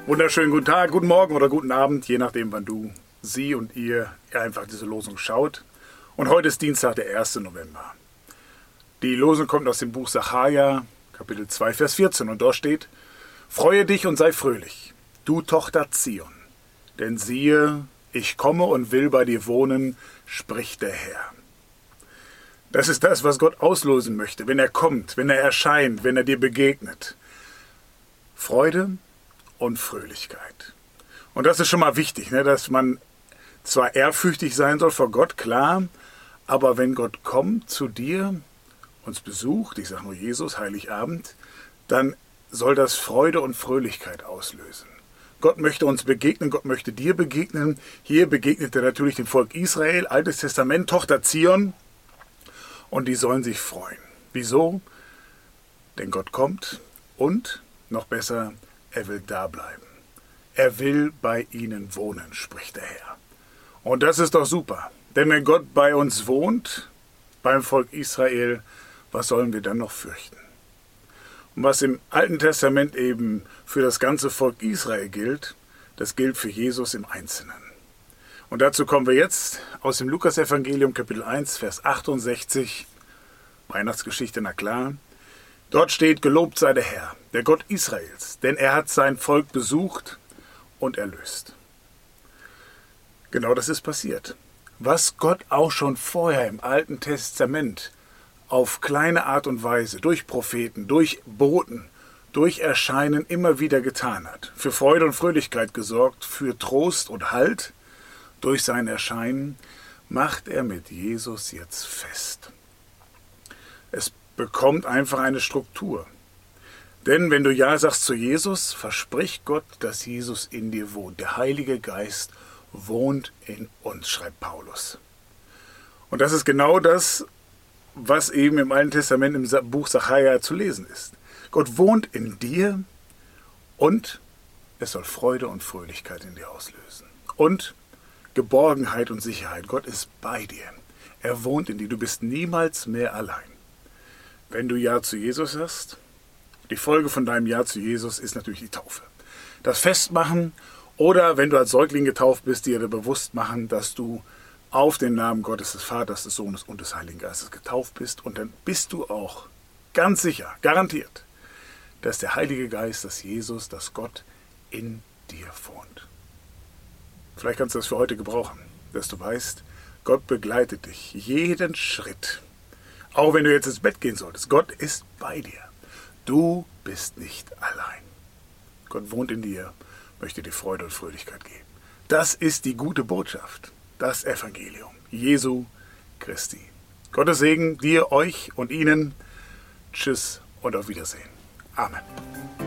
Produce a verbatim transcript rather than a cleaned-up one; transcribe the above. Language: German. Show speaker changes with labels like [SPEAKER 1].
[SPEAKER 1] Wunderschönen guten Tag, guten Morgen oder guten Abend, je nachdem, wann du, sie und ihr einfach diese Losung schaut. Und heute ist Dienstag, der erste November. Die Losung kommt aus dem Buch Sacharja, Kapitel zwei, Vers vierzehn. Und dort steht: Freue dich und sei fröhlich, du Tochter Zion. Denn siehe, ich komme und will bei dir wohnen, spricht der Herr. Das ist das, was Gott auslösen möchte, wenn er kommt, wenn er erscheint, wenn er dir begegnet. Freude und Fröhlichkeit. Und das ist schon mal wichtig, ne, dass man zwar ehrfürchtig sein soll vor Gott, klar, aber wenn Gott kommt zu dir, uns besucht, ich sage nur Jesus, Heiligabend, dann soll das Freude und Fröhlichkeit auslösen. Gott möchte uns begegnen, Gott möchte dir begegnen. Hier begegnet er natürlich dem Volk Israel, Altes Testament, Tochter Zion, und die sollen sich freuen. Wieso? Denn Gott kommt und, noch besser, er will da bleiben. Er will bei ihnen wohnen, spricht der Herr. Und das ist doch super. Denn wenn Gott bei uns wohnt, beim Volk Israel, was sollen wir dann noch fürchten? Und was im Alten Testament eben für das ganze Volk Israel gilt, das gilt für Jesus im Einzelnen. Und dazu kommen wir jetzt aus dem Lukas-Evangelium, Kapitel eins, Vers achtundsechzig. Weihnachtsgeschichte, na klar. Dort steht: Gelobt sei der Herr, der Gott Israels, denn er hat sein Volk besucht und erlöst. Genau das ist passiert. Was Gott auch schon vorher im Alten Testament auf kleine Art und Weise, durch Propheten, durch Boten, durch Erscheinen immer wieder getan hat, für Freude und Fröhlichkeit gesorgt, für Trost und Halt, durch sein Erscheinen, macht er mit Jesus jetzt fest. Es bekommt einfach eine Struktur. Denn wenn du Ja sagst zu Jesus, verspricht Gott, dass Jesus in dir wohnt. Der Heilige Geist wohnt in uns, schreibt Paulus. Und das ist genau das, was eben im Alten Testament im Buch Sacharja zu lesen ist. Gott wohnt in dir und es soll Freude und Fröhlichkeit in dir auslösen. Und Geborgenheit und Sicherheit. Gott ist bei dir. Er wohnt in dir. Du bist niemals mehr allein. Wenn du Ja zu Jesus hast, die Folge von deinem Ja zu Jesus ist natürlich die Taufe. Das Festmachen oder, wenn du als Säugling getauft bist, dir bewusst machen, dass du auf den Namen Gottes, des Vaters, des Sohnes und des Heiligen Geistes getauft bist. Und dann bist du auch ganz sicher, garantiert, dass der Heilige Geist, dass Jesus, dass Gott in dir wohnt. Vielleicht kannst du das für heute gebrauchen, dass du weißt, Gott begleitet dich jeden Schritt. Auch wenn du jetzt ins Bett gehen solltest, Gott ist bei dir. Du bist nicht allein. Gott wohnt in dir, möchte dir Freude und Fröhlichkeit geben. Das ist die gute Botschaft, das Evangelium Jesu Christi. Gottes Segen dir, euch und ihnen. Tschüss und auf Wiedersehen. Amen.